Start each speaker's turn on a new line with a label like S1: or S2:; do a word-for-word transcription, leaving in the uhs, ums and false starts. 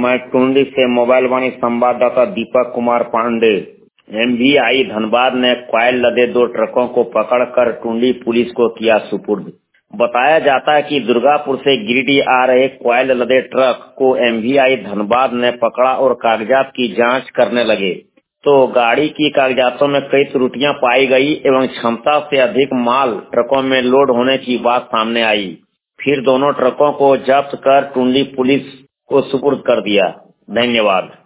S1: मैं टुंडी से मोबाइल वाणी संवाददाता दीपक कुमार पांडे। एमवीआई धनबाद ने क्वायल लदे दो ट्रकों को पकड़कर टुंडी पुलिस को किया सुपुर्द। बताया जाता है कि दुर्गापुर से गिरिडीह आ रहे क्वायल लदे ट्रक को एमवीआई धनबाद ने पकड़ा और कागजात की जांच करने लगे तो गाड़ी की कागजातों में कई त्रुटियां पाई गई एवं क्षमता से अधिक माल ट्रकों में लोड होने की बात सामने आई। फिर दोनों ट्रकों को जब्त कर टुंडी पुलिस को सुपुर्द कर दिया। धन्यवाद।